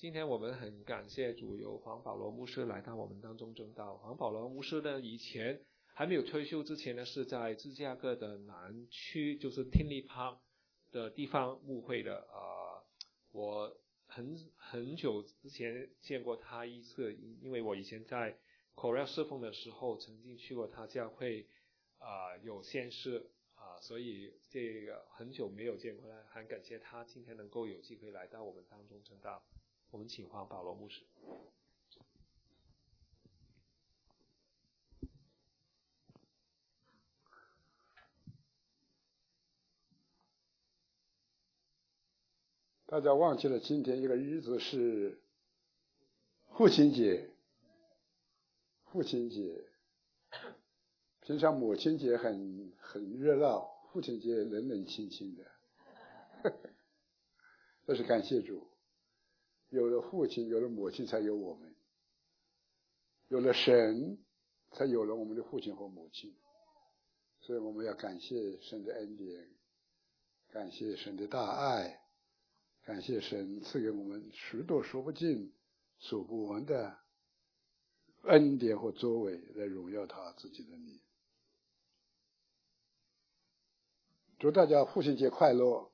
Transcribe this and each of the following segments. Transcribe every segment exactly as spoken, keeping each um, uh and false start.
今天我们很感谢主，由黄保罗牧师来到我们当中证道。黄保罗牧师呢，以前还没有退休之前呢，是在芝加哥的南区，就是 Tinley Park 的地方牧会的。呃，我很很久之前见过他一次，因为我以前在 Korea 侍奉的时候，曾经去过他教会，啊、呃，有献诗啊、呃，所以这个很久没有见过他，很感谢他今天能够有机会来到我们当中证道。我们请黄保罗牧师。 大家忘记了今天一个日子是父亲节，父亲节。平常母亲节很很热闹，父亲节冷冷清清的。这是感谢主，有了父亲，有了母亲，才有我们；有了神，才有了我们的父亲和母亲。所以我们要感谢神的恩典，感谢神的大爱，感谢神赐给我们许多说不尽、数不完的恩典和作为，来荣耀他自己的名。祝大家父亲节快乐！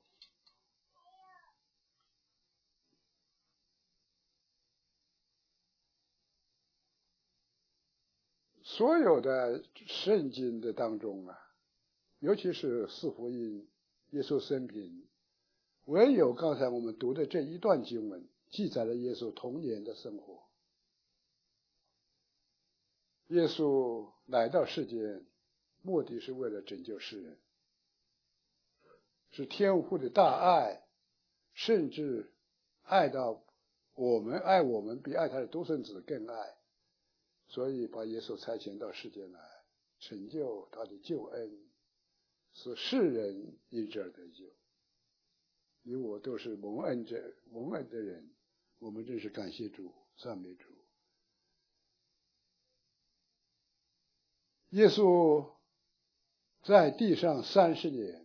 所有的圣经的当中啊，尤其是四福音、耶稣生平，唯有刚才我们读的这一段经文记载了耶稣童年的生活。耶稣来到世间，目的是为了拯救世人，是天父的大爱，甚至爱到我们爱我们比爱他的独生子更爱，所以把耶稣差遣到世间来，成就他的救恩，使世人因之而得救。你我都是蒙恩者，蒙恩的人，我们真是感谢主，赞美主。耶稣在地上三十年，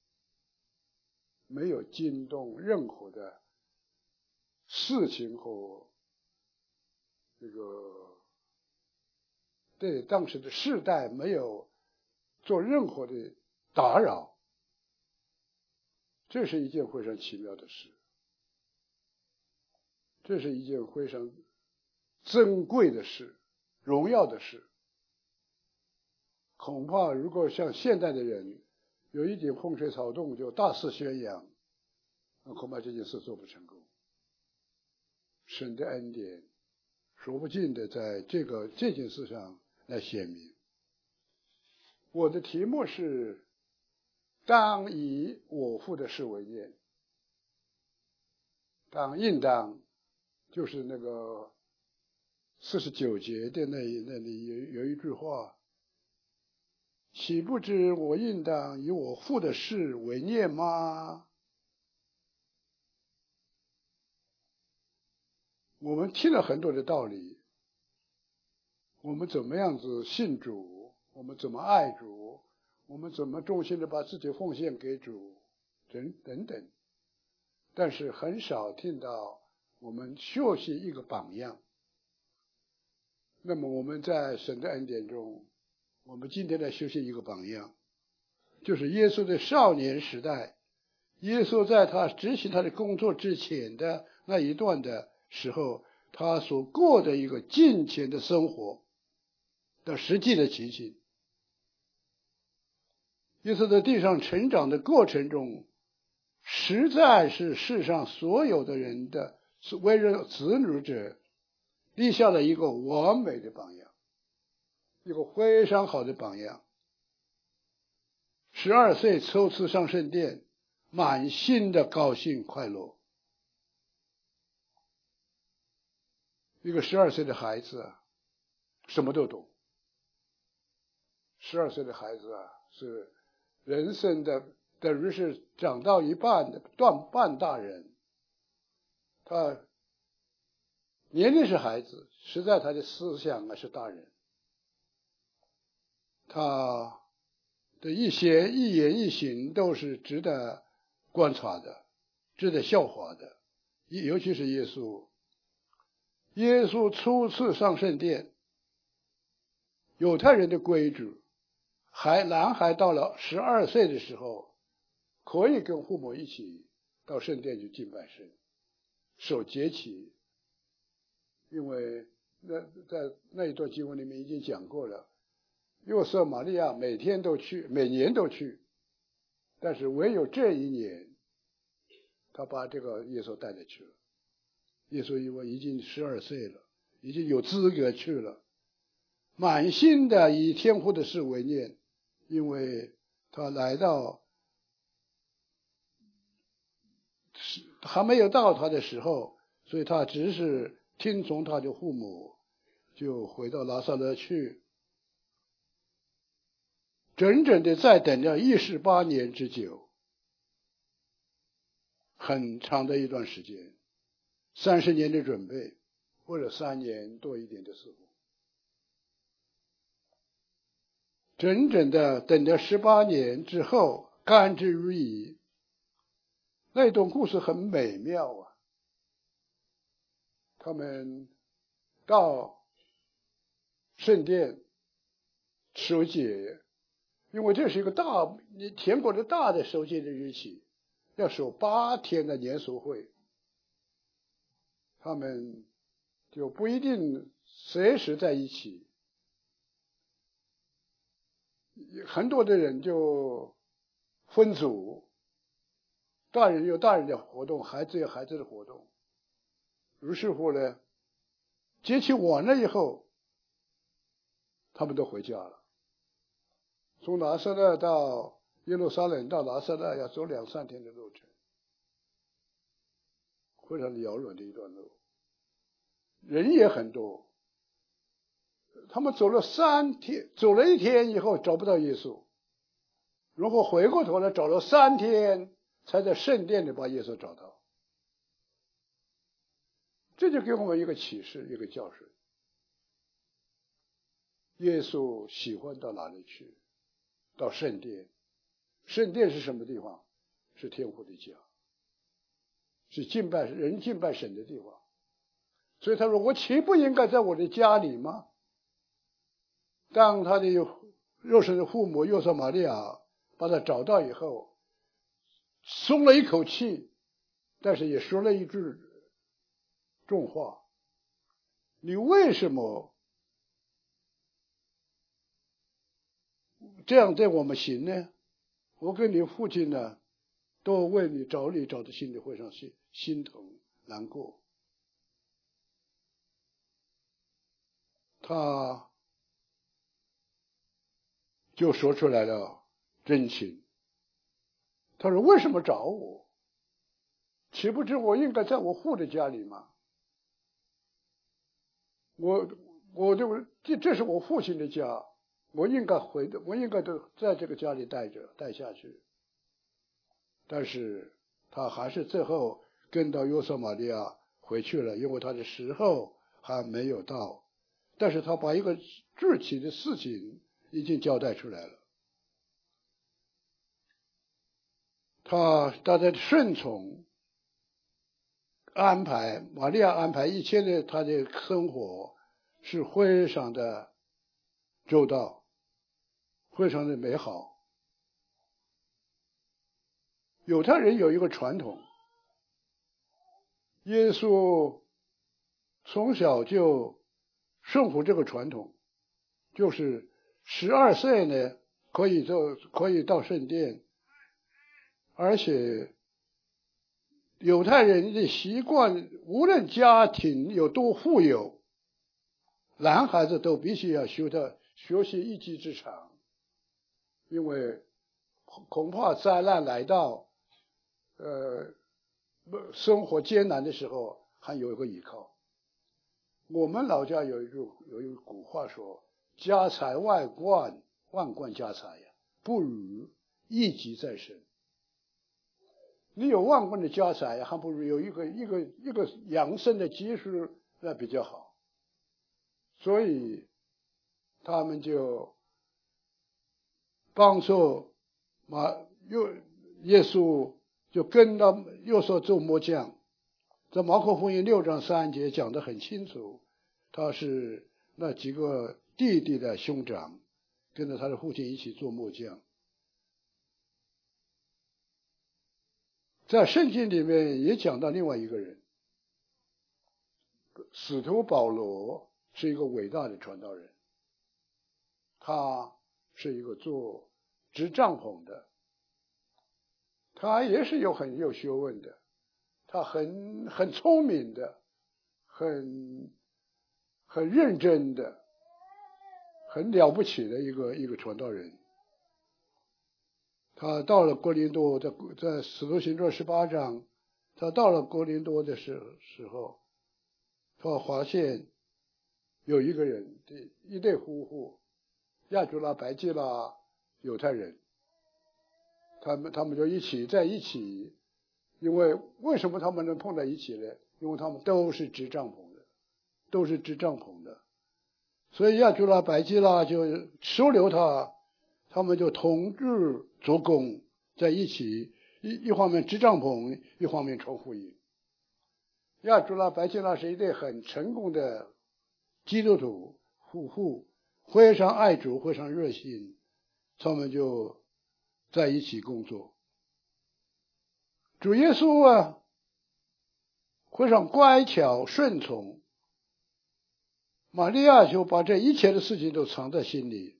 没有惊动任何的事情和这个对当时的世代没有做任何的打扰，这是一件非常奇妙的事，这是一件非常珍贵的事，荣耀的事。恐怕如果像现代的人有一点风吹草动就大肆宣扬，那恐怕这件事做不成功。神的恩典说不尽的在这个这件事上来显明。我的题目是当以我父的事为念。当应当就是那个四十九节的那那里有有一句话，岂不知我应当以我父的事为念吗？我们听了很多的道理，我们怎么样子信主，我们怎么爱主，我们怎么忠心的把自己奉献给主，等等等，但是很少听到我们学习一个榜样。那么我们在神的恩典中，我们今天来学习一个榜样，就是耶稣的少年时代，耶稣在他执行他的工作之前的那一段的时候，他所过的一个敬虔的生活的实际的情形。耶稣在地上成长的过程中，实在是世上所有的人的为人子女者立下了一个完美的榜样，一个非常好的榜样。十二岁初次上圣殿，满心的高兴快乐。一个十二岁的孩子啊，什么都懂。十二岁的孩子啊，是人生的等于是长到一半的断半大人。他年龄是孩子，实在他的思想啊是大人。他的一些一言一行都是值得观察的，值得效法的。尤其是耶稣耶稣初次上圣殿，犹太人的规矩，还男孩到了十二岁的时候，可以跟父母一起到圣殿去敬拜神，守节期。因为那在那一段经文里面已经讲过了，约瑟玛利亚每天都去，每年都去，但是唯有这一年，他把这个耶稣带着去了。耶稣因为已经十二岁了，已经有资格去了，满心的以天父的事为念，因为他来到还没有到他的时候，所以他只是听从他的父母，就回到拿撒勒去，整整的再等了一十八年之久，很长的一段时间，三十年的准备，或者三年多一点的时候，整整的等了十八年之后，甘之如饴。那段故事很美妙啊！他们到圣殿守节，因为这是一个大天国的大的守节的日期，要守八天的年俗会，他们就不一定随时在一起，很多的人就分组，大人有大人的活动，孩子有孩子的活动。于是乎呢，节期完了以后，他们都回家了。从拿撒勒到耶路撒冷到拿撒勒要走两三天的路程，非常的遥远的一段路，人也很多。他们走了三天，走了一天以后找不到耶稣，然后回过头来找了三天，才在圣殿里把耶稣找到。这就给我们一个启示，一个教训。耶稣喜欢到哪里去？到圣殿。圣殿是什么地方？是天父的家，是敬拜人敬拜神的地方。所以他说，我岂不应该在我的家里吗？当他的肉身的父母约瑟玛利亚把他找到以后，松了一口气，但是也说了一句重话：你为什么这样对我们行呢？我跟你父亲呢，都为你找你找的心里会上心心疼难过。他就说出来了真情。他说，为什么找我？岂不知我应该在我父的家里吗？我我就这这是我父亲的家，我应该回的，我应该都在这个家里待着待下去。但是他还是最后跟到约瑟玛利亚回去了，因为他的时候还没有到。但是他把一个具体的事情已经交代出来了。他他在顺从安排，玛利亚安排一切的他的生活是非常的周到，非常的美好。犹太人有一个传统，耶稣从小就顺服这个传统，就是十二岁呢可以到可以到圣殿，而且犹太人的习惯，无论家庭有多富有，男孩子都必须要学的学习一技之长，因为恐怕灾难来到，呃，生活艰难的时候还有一个依靠。我们老家有一句有一句古话说：“家财万贯，万贯家财呀，不如一技在身。”你有万贯的家财，还不如有一个一个一个养生的技术，那比较好。所以他们就帮助马又耶稣就跟到又说做木匠， 在马可福音六章三节讲得很清楚，他是那几个弟弟的兄长，跟着他的父亲一起做木匠。在圣经里面也讲到另外一个人，使徒保罗是一个伟大的传道人，他是一个做织帐篷的，他也是有很有学问的，他很很聪明的，很很认真的，很了不起的一个一个传道人。他到了哥林多，在在使徒行传十八章，他到了哥林多的时时候，他发现有一个人，一对夫妇，亚居拉、百基拉，犹太人，他们他们就一起在一起。因为为什么他们能碰在一起呢？因为他们都是织帐篷的，都是织帐篷的，所以亚居拉、百基拉就收留他，他们就同日做工在一起，一一方面织帐篷，一方面传福音。亚居拉、百基拉是一对很成功的基督徒夫妇，非常爱主，非常热心，他们就在一起工作。主耶稣啊，非常乖巧顺从，玛利亚就把这一切的事情都藏在心里。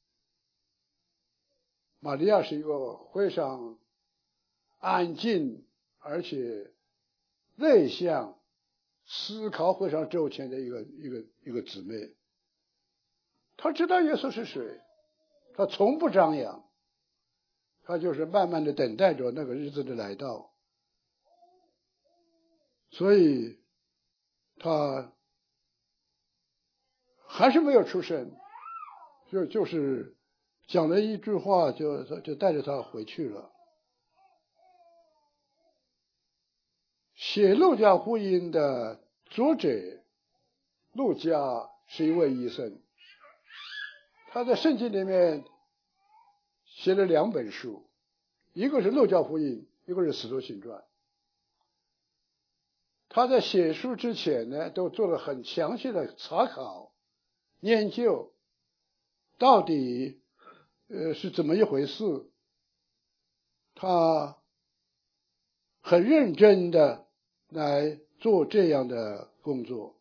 玛利亚是一个非常安静而且内向、思考非常周全的一个一个一个姊妹。她知道耶稣是谁，她从不张扬，她就是慢慢的等待着那个日子的来到。所以他还是没有出声，就就是讲了一句话，就就带着他回去了。写路加福音的作者路加是一位医生，他在圣经里面写了两本书，一个是路加福音，一个是使徒行传。他在写书之前呢，都做了很详细的查考研究，到底呃是怎么一回事。他很认真的来做这样的工作，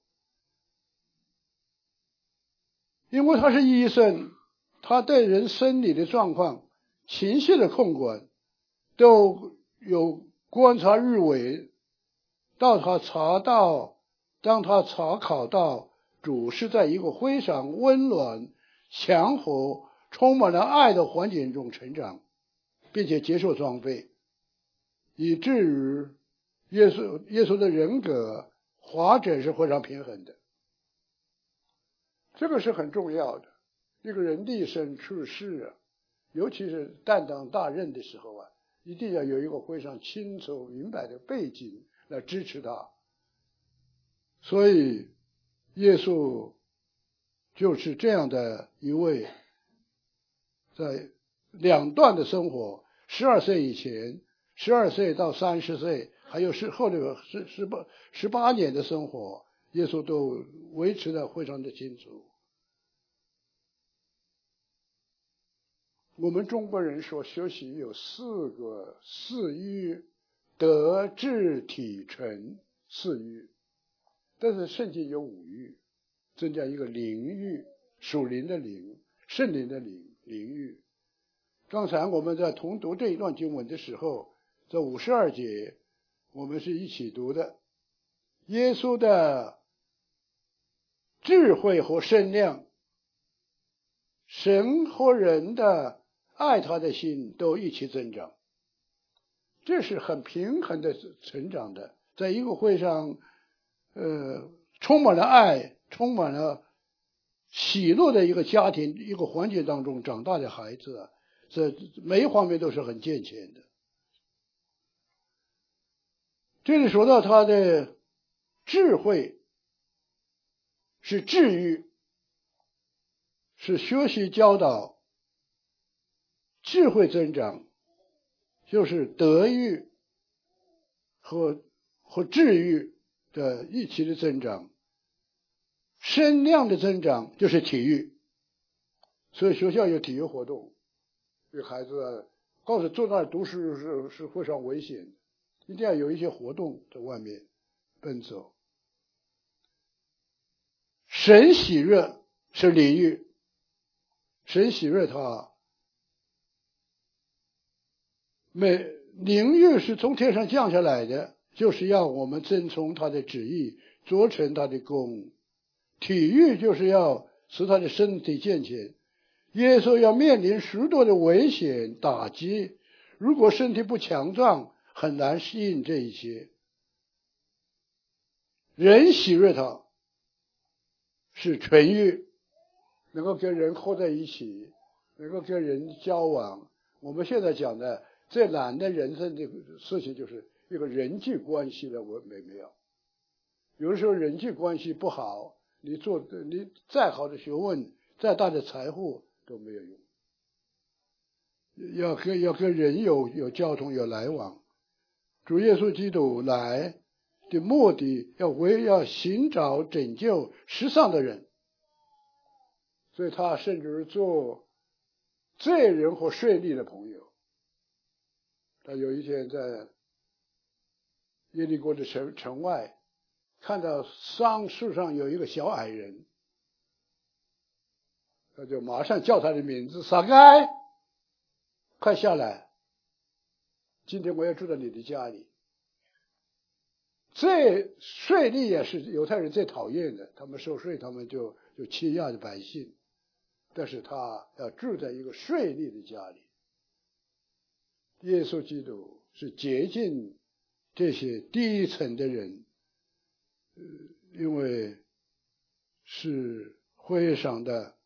因为他是医生，他对人生理的状况、情绪的控管都有观察入微。到他查到，当他查考到主是在一个非常温暖、祥和、充满了爱的环境中成长，并且接受装备，以至于耶稣耶稣的人格发展是非常平衡的。这个是很重要的。一个人立身处世啊，尤其是担当大任的时候啊，一定要有一个非常清楚明白的背景来支持他。所以耶稣就是这样的一位，在两段的生活，十二岁以前，十二岁到三十岁，还有是后的十十八十八年的生活，耶稣都维持得非常的清楚。我们中国人说学习有四个四欲，德智体纯四欲，但是圣经有五欲，增加一个灵欲，属灵的灵，圣灵的灵，灵欲。刚才我们在同读这一段经文的时候，在五十二节我们是一起读的，耶稣的智慧和身量，神和人的爱他的心都一起增长，这是很平衡的成长的。在一个会上呃，充满了爱，充满了喜乐的一个家庭，一个环境当中长大的孩子啊，这每一方面都是很健全的。这里说到他的智慧是智育，是学习教导，智慧增长就是德育和和智育， 的预期的增长，声量的增长就是体育，所以学校有体育活动，给孩子告诉坐那儿读书是是非常危险的，一定要有一些活动在外面奔走。神喜悦是领域，神喜悦他，每领域是从天上降下来的，就是要我们遵从他的旨意，做成他的功。体育就是要使他的身体健全。耶稣要面临许多的危险打击，如果身体不强壮，很难适应这一些。人喜悦他是纯欲，能够跟人合在一起，能够跟人交往。我们现在讲的最难的人生的事情就是一个人际关系的美妙。有的时候人际关系不好，你做你再好的学问，再大的财富都没有用。要跟要跟人有有交通有来往。主耶稣基督来的目的要为要寻找拯救世上的人，所以他甚至做罪人和税吏的朋友。他有一天在耶利哥的城城外，看到桑树上有一个小矮人，他就马上叫他的名字，撒该，快下来，今天我要住在你的家里。这税吏也是犹太人最讨厌的，他们收税，他们就就欺压着百姓，但是他要住在一个税吏的家里。耶稣基督是接近这些低层的人，呃，因为是非常的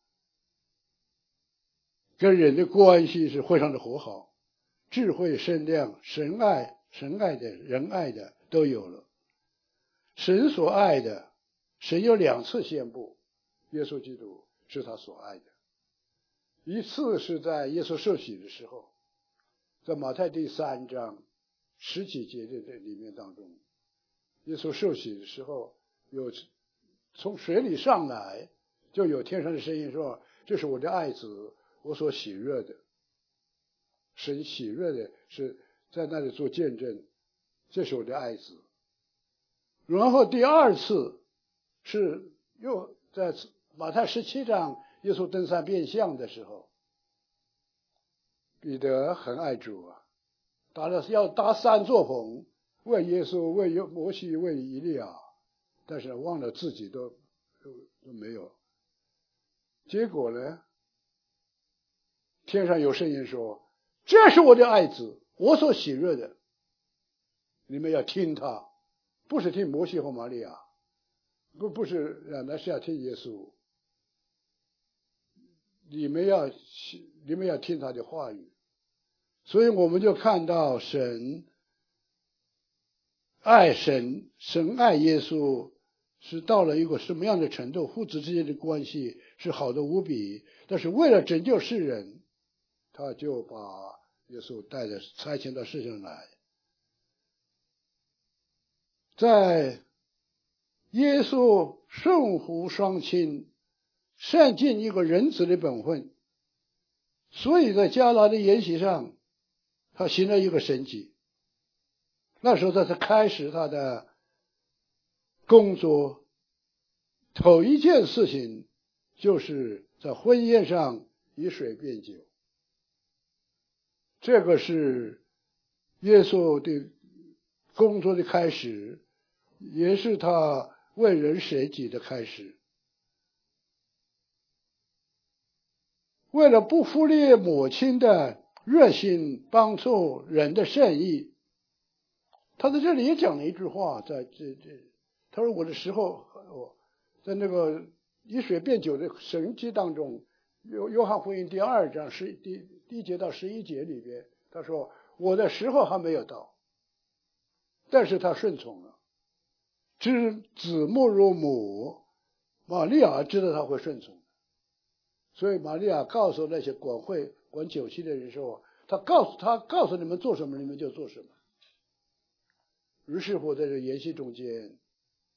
跟人的关系是非常的和好，智慧、身量、神爱、神爱的、人爱的都有了。神所爱的，神有两次宣布，耶稣基督是他所爱的。一次是在耶稣受洗的时候，在马太第三章十几节的这里面当中，耶稣受洗的时候，有从水里上来，就有天上的声音说：“这是我的爱子，我所喜悦的。”神喜悦的是在那里做见证，这是我的爱子。然后第二次是又在马太十七章耶稣登山变相的时候，彼得很爱主啊，打了要搭三座棚，为耶稣、为摩西、为以利亚，但是忘了自己都都都没有。结果呢，天上有声音说：“这是我的爱子，我所喜悦的，你们要听他。”不是听摩西和玛利亚，不不是，那是要听耶稣。你们要你们要听他的话语，所以我们就看到神爱神，神爱耶稣是到了一个什么样的程度？父子之间的关系是好的无比，但是为了拯救世人，他就把耶稣带着差遣到世上来。在耶稣顺服双亲，善尽一个人子的本分，所以在迦拿的筵席上，他行了一个神迹。那时候他才开始他的工作，头一件事情就是在婚宴上以水变酒。这个是耶稣的工作的开始，也是他为人舍己的开始。为了不忽略母亲的热心帮助人的善意，他在这里也讲了一句话，在这这，他说我的时候，我在那个以水变酒的神迹当中，约约翰福音第二章十第第一节到十一节里边，他说我的时候还没有到，但是他顺从了。知子莫如母，玛利亚知道他会顺从，所以玛利亚告诉那些管会管酒席的人说，他告诉他告诉你们做什么，你们就做什么。于是乎在这筵席中间，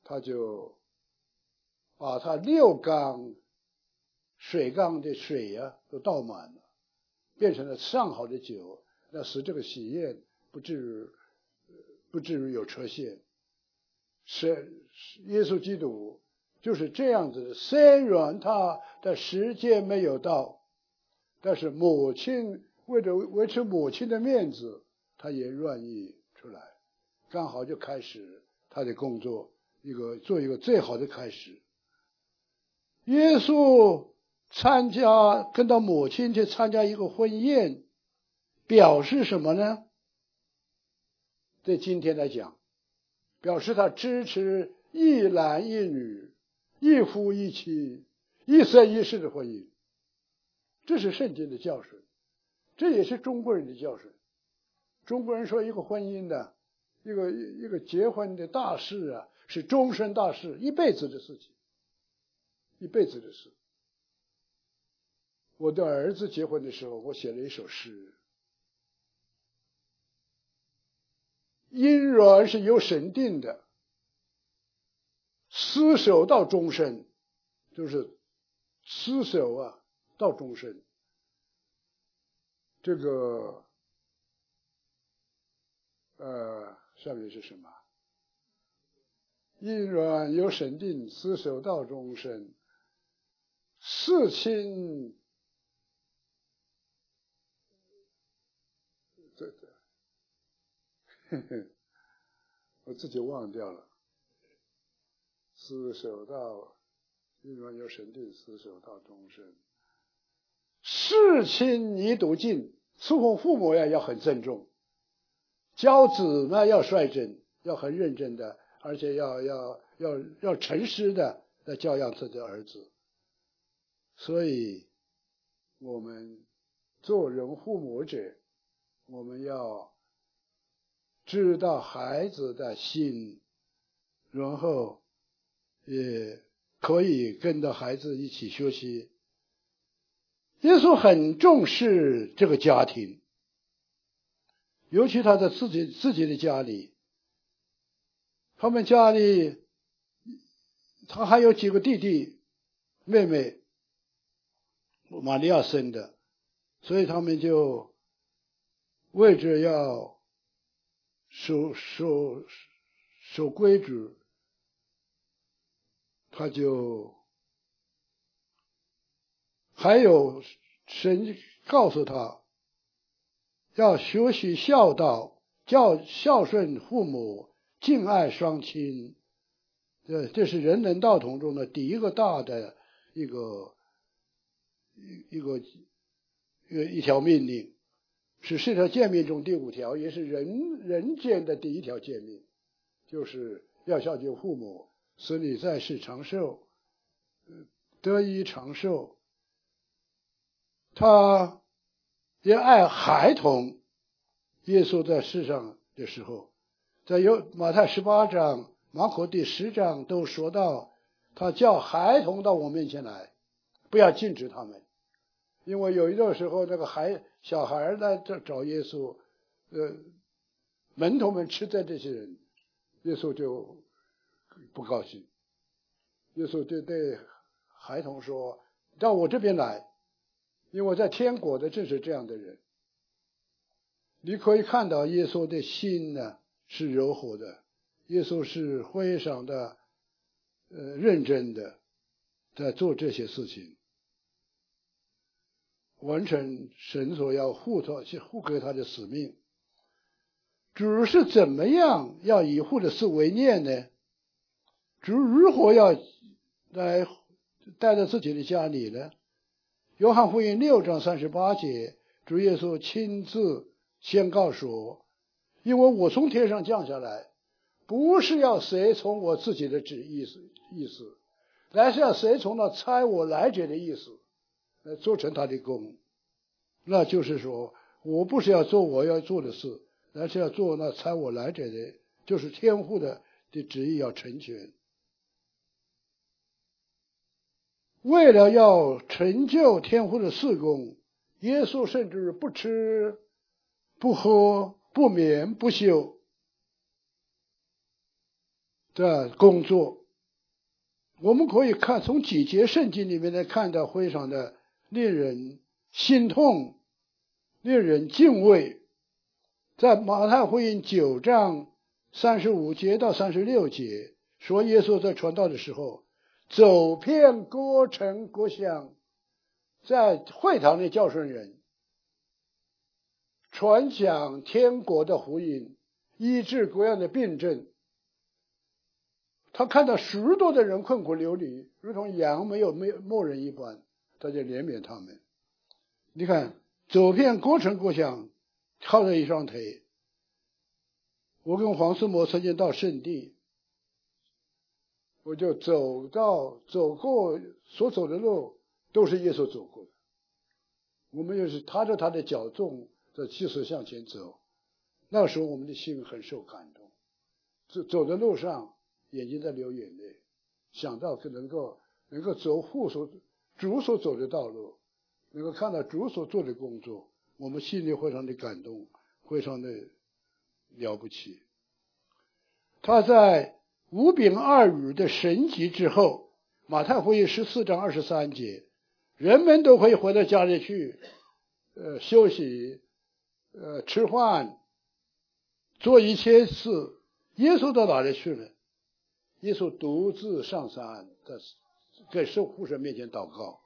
他就把他六缸水缸的水啊都倒满了，变成了上好的酒，那使这个喜宴不至于不至于有缺陷。是耶稣基督就是这样子的，虽然他的时间没有到，但是母亲为了维持母亲的面子，他也愿意出来，刚好就开始他的工作，一个做一个最好的开始。耶稣参加跟他母亲去参加一个婚宴，表示什么呢？对今天来讲，表示他支持一男一女、一夫一妻、一生一世的婚姻。这是圣经的教训，这也是中国人的教训。中国人说一个婚姻的一个一个结婚的大事啊，是终身大事，一辈子的事情，一辈子的事。我的儿子结婚的时候，我写了一首诗，姻缘是由神定的，厮守到终身，就是厮守啊到终身。这个呃下面是什么？姻缘由神定，厮守到终身。事亲这这呵呵我自己忘掉了。厮守到姻缘由神定，厮守到终身。事亲宜笃敬，伺候父母呀要很郑重，教子呢要率真，要很认真的，而且要要要要诚实的来教养自己的儿子。所以我们做人父母者，我们要知道孩子的心，然后也可以跟着孩子一起学习。耶稣很重视这个家庭，尤其他在自己自己的家里，他们家里他还有几个弟弟妹妹，玛利亚生的，所以他们就为着要守守守规矩，他就还有神告诉他要学习孝道，教孝顺父母，敬爱双亲。这这是人人道统中的第一个大的一个一个一个一条命令，是十条诫命中第五条，也是人人间的第一条诫命，就是要孝敬父母，使你在世长寿，得以长寿。他也爱孩童。耶稣在世上的时候，在有马太十八章、马可第十章都说到，他叫孩童到我面前来，不要禁止他们。因为有一段时候，那个孩小孩来找找耶稣，呃，门徒们斥责这些人，耶稣就不高兴。耶稣就对孩童说：“到我这边来。”因为在天国的正是这样的人。你可以看到耶稣的心呢是柔和的，耶稣是非常的呃认真的在做这些事情，完成神所要付他付给他的使命。主是怎么样要以父的事为念呢？主如何要来带在自己的家里呢？约翰福音六章三十八节，主耶稣亲自宣告说：“因为我从天上降下来，不是要随从我自己的旨意思意思，乃是要随从那差我来者的意思，来做成他的功。”那就是说，我不是要做我要做的事，乃是要做那差我来者的，就是天父的的旨意要成全。为了要成就天父的事工，耶稣甚至不吃不喝不眠不休， 的工作。我们可以看从几节圣经里面来看到非常的令人心痛，令人敬畏。在马太福音九章三十五节到三十六节说，耶稣在传道的时候走遍各城各乡，在会堂里教训人，传讲天国的福音，医治各样的病症。他看到许多的人困苦流离，如同羊没有牧人一般，他就怜悯他们。你看，走遍各城各乡，靠着一双腿。我跟黄思摩曾经到圣地，我就走到走过所走的路都是耶稣走过的，我们就是踏着他的脚踪在继续向前走。那个时候我们的心很受感动，走走的路上眼睛在流眼泪，想到能够能够走父所主所走的道路，能够看到主所做的工作，我们心里非常的感动，非常的了不起。他在五饼二鱼的神迹之后，马太福音十四章二十三节，人们都可以回到家里去，呃，休息，呃，吃饭，做一切事。耶稣到哪里去了？耶稣独自上山，在在父神面前祷告。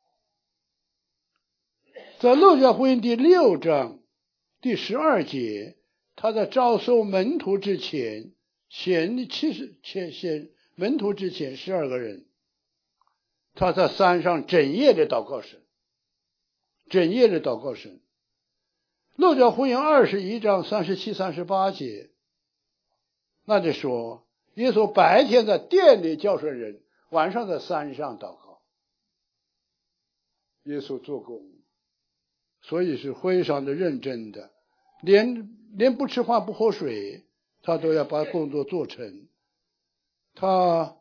在路加福音第六章第十二节，他在招收门徒之前，前七十前前门徒之前十二个人，他在山上整夜的祷告神，整夜的祷告神。路加福音二十一章三十七、三十八节，那就说耶稣白天在殿里教训人，晚上在山上祷告。耶稣做工，所以是非常的认真的，连连不吃饭不喝水，他都要把工作做成。他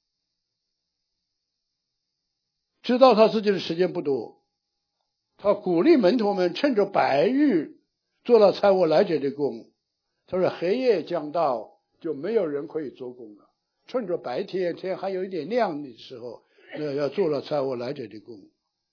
知道他自己的时间不多，他鼓励门徒们趁着白日做了财物来者的工。他说黑夜将到，就没有人可以做工了，趁着白天天还有一点亮的时候，那要做了财物来者的工。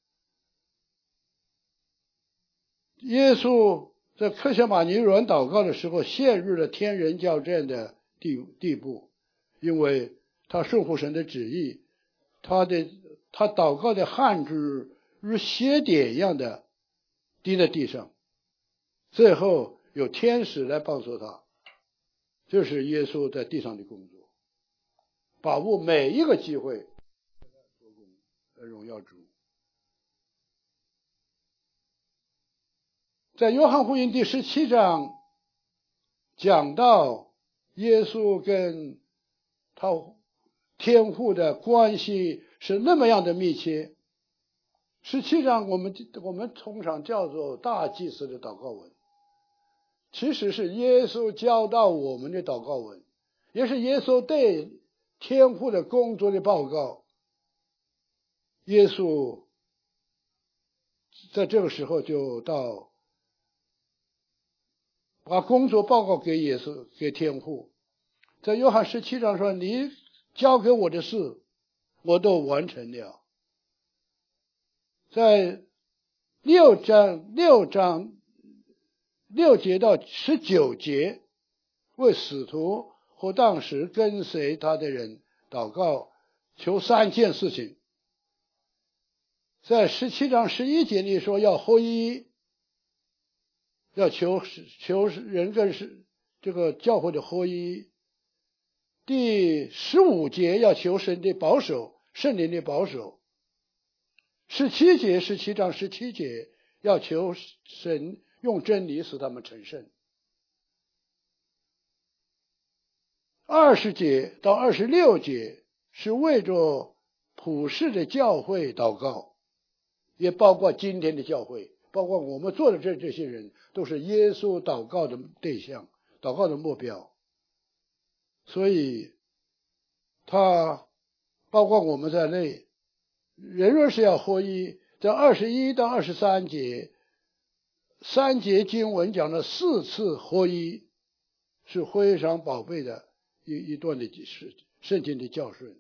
耶稣在客西马尼园祷告的时候，陷入了天人交战的地地步，因为他顺服神的旨意，他的他祷告的汗珠如血点一样的滴在地上，最后有天使来帮助他。这是耶稣在地上的工作，把握每一个机会来荣耀主。在约翰福音第十七章讲到耶稣跟他天父的关系是那么样的密切。十七章我们我们通常叫做大祭司的祷告文，其实是耶稣教导我们的祷告文，也是耶稣对天父的工作的报告。耶稣在这个时候就到把工作报告给耶稣，给天父。在约翰十七章说，你交给我的事我都完成了。在六章六章六节到十九节，为使徒和当时跟随他的人祷告，求三件事情。在十七章十一节里说要合一，要求求人跟是这个教会的合一。第十五节要求神的保守，圣灵的保守。十七节十七章十七节要求神用真理使他们成圣。二十节到二十六节是为着普世的教会祷告，也包括今天的教会，包括我们做的这这些人，都是耶稣祷告的对象，祷告的目标。所以他包括我们在内，人若是要合一，在二十一到二十三节，三节经文讲了四次合一，是非常宝贝的一一段的圣经的教训。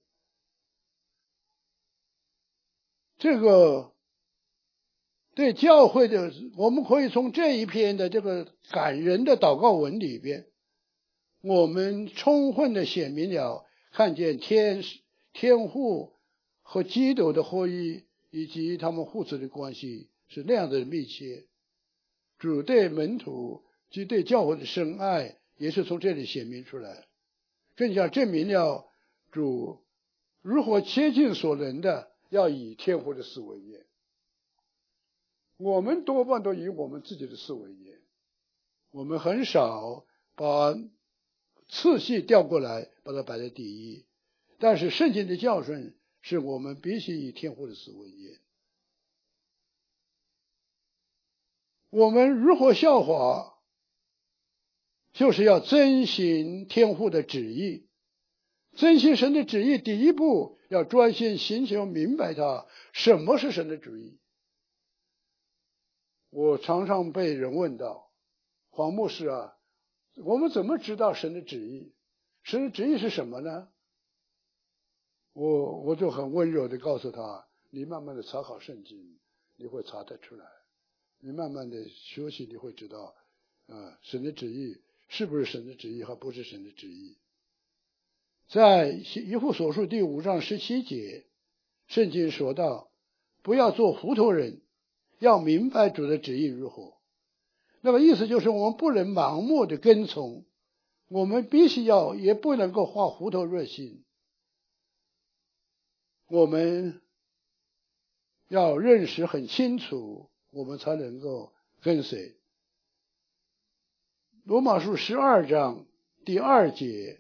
这个对教会的，我们可以从这一篇的这个感人的祷告文里边，我们充分的显明了看见天天父和基督的合一，以及他们父子的关系是那样的密切。主对门徒及对教会的深爱也是从这里显明出来，更加证明了主如何竭尽所能的要以天父的事为念。我们多半都以我们自己的事为念，我们很少把次序调过来把它摆在第一。但是圣经的教训是我们必须以天父的事为念。我们如何效法，就是要遵行天父的旨意。遵行神的旨意，第一步要专心寻求明白它什么是神的旨意。我常常被人问到，黄牧师啊，我们怎么知道神的旨意？神的旨意是什么呢？我我就很温柔的告诉他，你慢慢的查考圣经，你会查得出来。你慢慢的学习，你会知道啊，神的旨意是不是神的旨意，还不是神的旨意。在以弗所书第五章十七节，圣经说到，不要做糊涂人，要明白主的旨意如何。那么意思就是我们不能盲目的跟从，我们必须要也不能够发糊涂热心，我们要认识很清楚，我们才能够跟随。罗马书十二章第二节，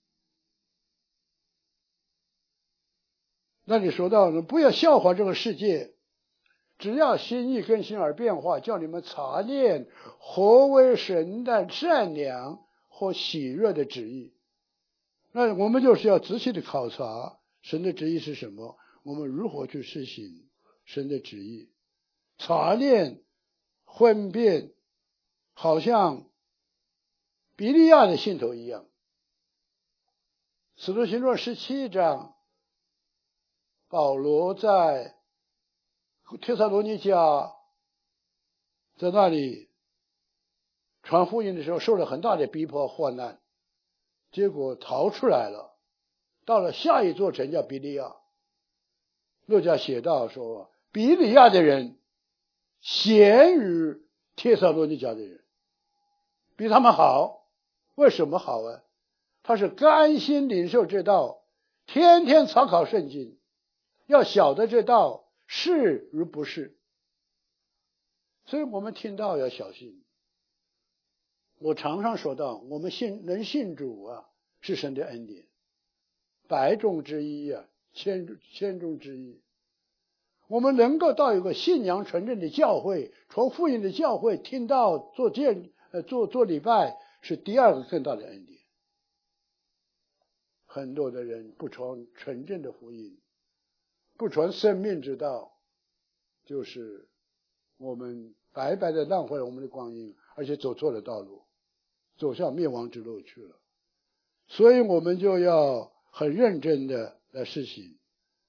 那里说到呢，不要效法这个世界，只要心意更新而变化，叫你们查验何为神的善良和喜悦的旨意。那我们就是要仔细的考察神的旨意是什么，我们如何去实行神的旨意。查验分辨，好像比利亚的信徒一样。使徒行传十七章，保罗在帖撒罗尼迦在那里传福音的时候受了很大的逼迫患难，结果逃出来了，到了下一座城叫比利亚。路加写道说，比利亚的人贤于帖撒罗尼迦的人，比他们好。为什么好啊？他是甘心领受这道，天天查考圣经，要晓得这道是与不是。所以我们听到要小心。我常常说到，我们信能信主啊，是神的恩典，百种之一啊，千千种之一。我们能够到一个信仰纯正的教会，从福音的教会听到做见呃做做礼拜，是第二个更大的恩典。很多的人不传纯正的福音，不传生命之道，就是我们白白的浪费了我们的光阴，而且走错了道路，走向灭亡之路去了。所以我们就要很认真的来实行。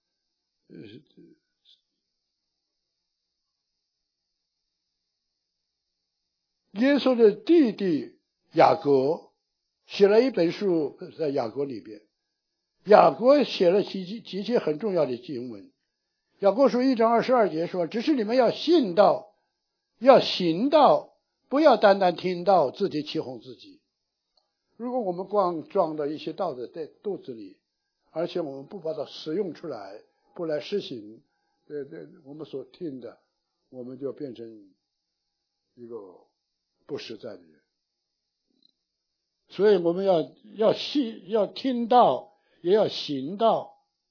耶稣的弟弟雅各写了一本书，在雅各里边，雅各写了几几节很重要的经文。雅各书一章二十二节说，只是你们要信道，要行道，不要单单听到自己欺哄自己。如果我们光装了一些道在肚子里，而且我们不把它使用出来，不来实行，对对，我们所听的，我们就变成一个不实在的人。所以我们要要信，要听道，也要行道。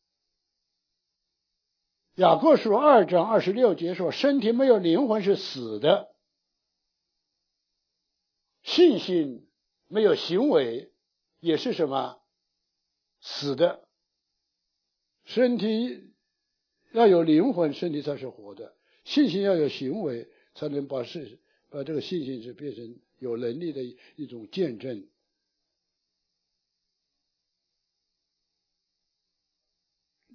雅各书二章二十六节说，身体没有灵魂是死的，信心没有行为也是什么？死的。身体要有灵魂，身体才是活的。信心要有行为，才能把事把这个信心是变成有能力的一种见证。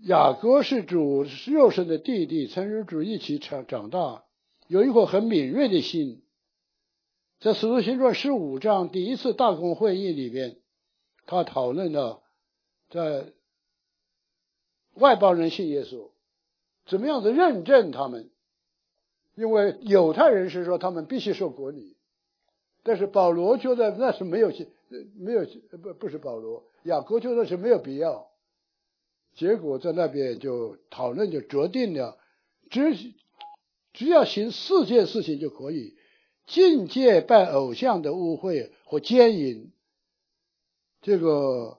雅各是主肉身的弟弟，曾与主一起长长大，有一颗很敏锐的心。在使徒行传十五章第一次大公会议里边，他讨论了在外邦人信耶稣怎么样子认证他们，因为犹太人是说他们必须受割礼，但是保罗觉得那是没有没有不不是保罗，雅各觉得是没有必要。结果在那边就讨论就决定了，只只要行四件事情就可以：禁戒拜偶像的污秽和奸淫，这个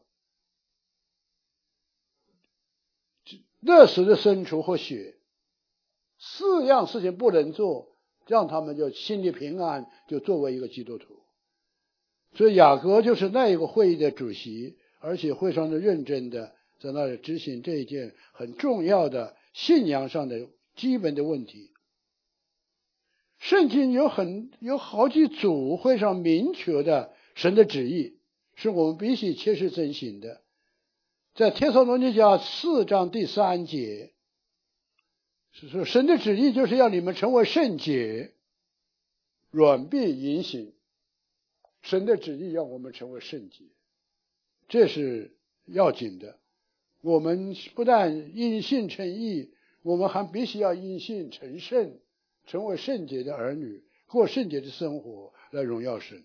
勒死的牲畜和血，四样事情不能做，让他们就心里平安，就作为一个基督徒。所以雅各就是那一个会议的主席，而且非常的认真的在那里执行这一件很重要的信仰上的基本的问题。圣经有很有好几组非常明确的神的旨意，是我们必须切实遵行的。在帖撒罗尼迦四章第三节是说，神的旨意就是要你们成为圣洁，软必淫行。神的旨意要我们成为圣洁，这是要紧的。我们不但因信称义，我们还必须要因信成圣，成为圣洁的儿女，过圣洁的生活来荣耀神。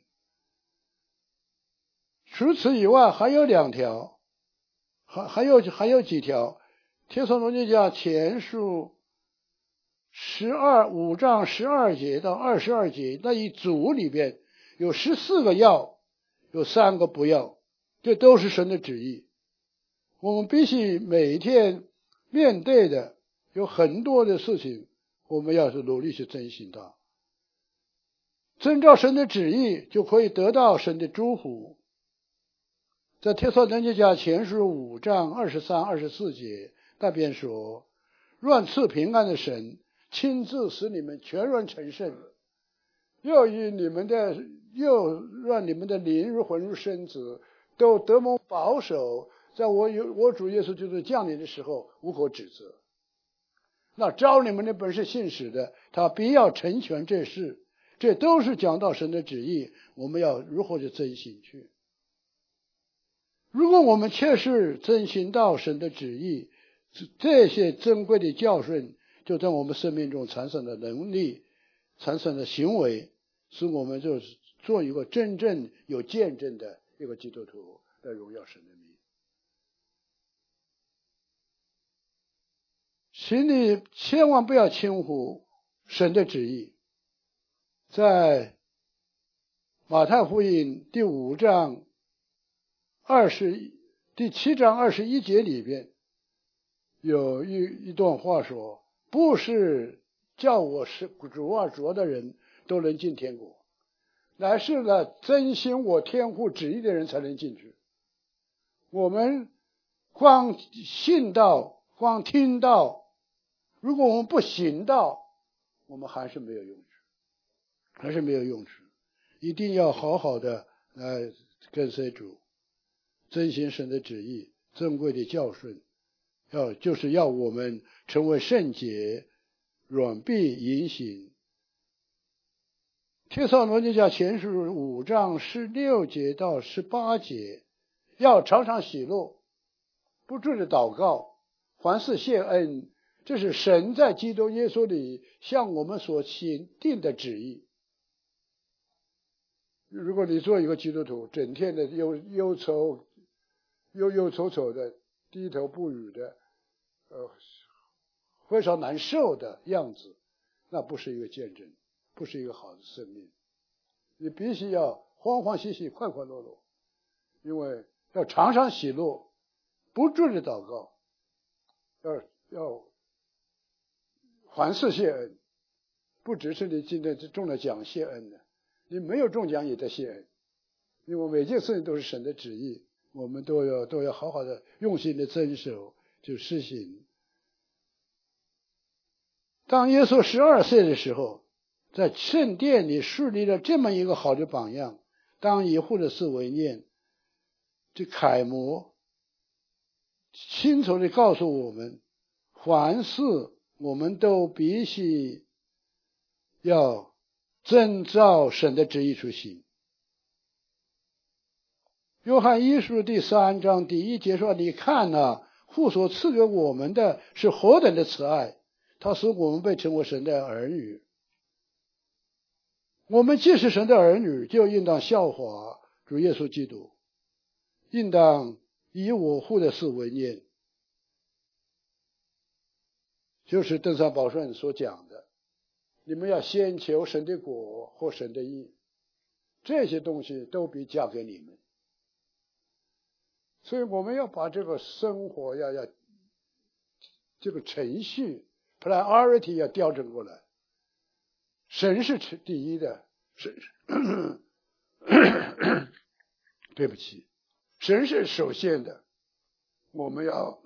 除此以外还有两条，还还有还有几条。帖撒罗尼迦前书十二五章十二节到二十二节那一组里边有十四个要，有三个不要，这都是神的旨意。我们必须每一天面对的有很多的事情，我们要是努力去遵行它，遵照神的旨意就可以得到神的祝福。在帖撒罗尼迦前书五章二十三、二十四节那边说，愿赐平安的神亲自使你们全然成圣，又以你们的又让你们的灵如魂如身子都得蒙保守，在我有我主耶稣基督降临的时候无可指责。那招你们的本是信使的，他必要成全这事，这都是讲到神的旨意，我们要如何去遵行去。如果我们确实遵行到神的旨意，这些珍贵的教训就在我们生命中产生的能力，产生的行为，使我们就是做一个真正有见证的一个基督徒，来荣耀神的名。请你千万不要轻忽神的旨意。在马太福音第五章二十第七章二十一节里边有一一段话说，不是叫我是主啊主的人都能进天国，乃是呢遵行我天父旨意的人才能进去。我们光信道光听道，如果我们不行道，我们还是没有用处，还是没有用处。一定要好好的来跟随主，遵行神的旨意，珍贵的教训，要就是要我们成为圣洁，软必淫行。帖撒罗尼迦前书五章十六节到十八节，要常常喜乐，不住的祷告，凡事谢恩，这是神在基督耶稣里向我们所钦定的旨意。如果你做一个基督徒，整天的忧忧愁忧忧愁愁的，低头不语的，呃，非常难受的样子，那不是一个见证，不是一个好的生命。你必须要欢欢喜喜，快快乐乐，因为要常常喜乐，不住的祷告，要要凡事谢恩，不只是你今天中了奖谢恩的，你没有中奖也在谢恩，因为每件事情都是神的旨意，我们都要都要好好的用心的遵守，就实行。当耶稣十二岁的时候，在圣殿里树立了这么一个好的榜样，当以后的事为念，这楷模清楚地告诉我们，凡事我们都必须要遵照神的旨意去行。约翰一书第三章第一节说，你看啊，父所赐给我们的是何等的慈爱，他使我们被称为神的儿女。我们既是神的儿女，就应当效法主耶稣基督，应当以我父的事为念，就是登山宝训所讲的，你们要先求神的国或神的义，这些东西都必加给你们。所以我们要把这个生活要要这个程序 priority 要调整过来。神是第一的，神对不起，神是首先的，我们要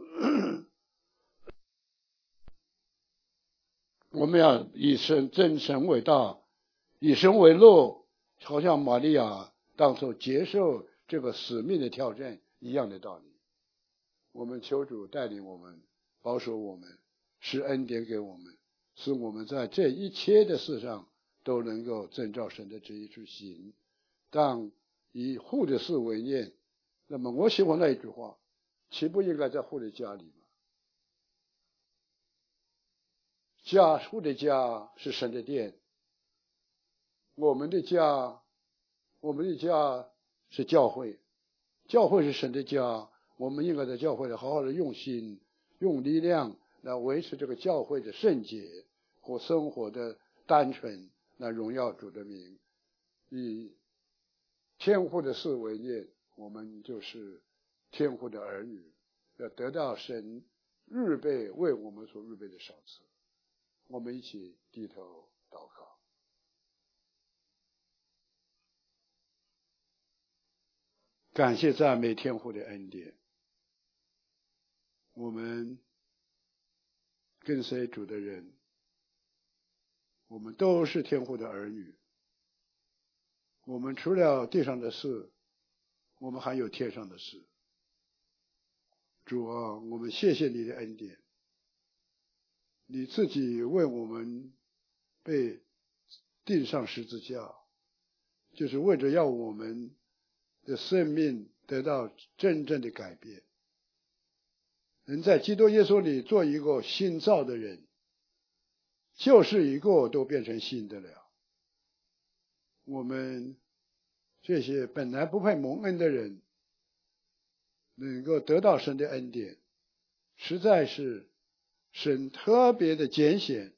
我们要以神真神为大，以神为乐，好像玛利亚当初接受这个使命的挑战一样的道理。我们求主带领我们，保守我们，施恩典给我们，使我们在这一切的事上都能够遵照神的旨意去行。当以父的事为念，那么我喜欢那一句话，岂不应该在父的家里吗？家，父的家是神的殿，我们的家，我们的家是教会，教会是神的家，我们应该在教会里好好的用心用力量来维持这个教会的圣洁和生活的单纯，来荣耀主的名。以天父的事为念，我们就是天父的儿女，要得到神预备为我们所预备的赏赐。我们一起低头祷告。感谢赞美天父的恩典，我们跟随主的人，我们都是天父的儿女。我们除了地上的事，我们还有天上的事。主啊，我们谢谢你的恩典，你自己为我们被钉上十字架，就是为着要我们的生命得到真正的改变，能在基督耶稣里做一个新造的人，就是一个都变成新的了。我们这些本来不配蒙恩的人，能够得到神的恩典，实在是神特别的拣选。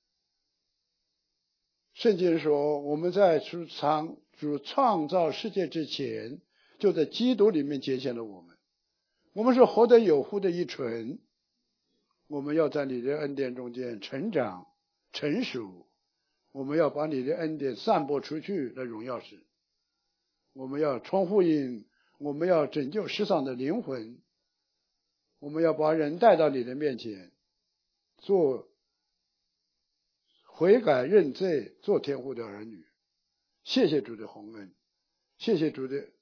圣经说，我们在主创主创造世界之前，就在基督里面拣选了我们。我们是活得有福的一群，我们要在你的恩典中间成长成熟，我们要把你的恩典散播出去来荣耀神。我们要传福音，我们要拯救世上的灵魂，我们要把人带到你的面前，做悔改认罪，做天父的儿女。谢谢主的宏恩，谢谢主的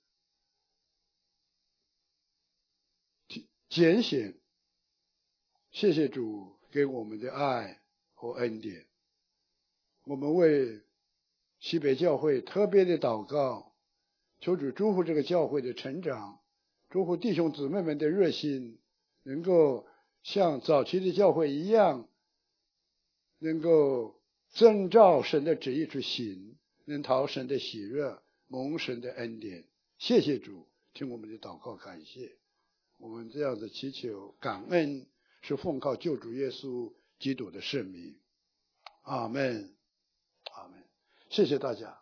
拣选，谢谢主给我们的爱和恩典。我们为西北教会特别的祷告，求主祝福这个教会的成长，祝福弟兄姊妹们的热心，能够像早期的教会一样，能够遵照神的旨意去行，能讨神的喜悦，蒙神的恩典。谢谢主，听我们的祷告感谢。我们这样的祈求感恩，是奉靠救主耶稣基督的圣名。阿们，阿们。谢谢大家。